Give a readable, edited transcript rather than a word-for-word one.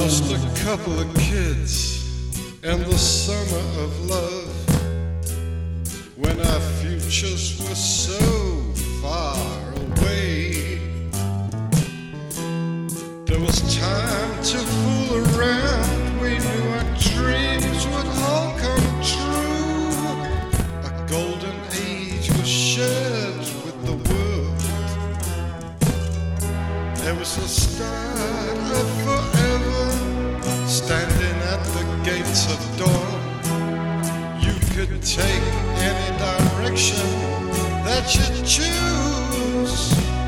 just a couple of kids in the summer of love, when our futures were so far away. There was time to fool around, we knew our dreams would all come true. A golden age was shared with the world. It was the start of forever, standing at the gates of dawn. You could take any direction that you choose.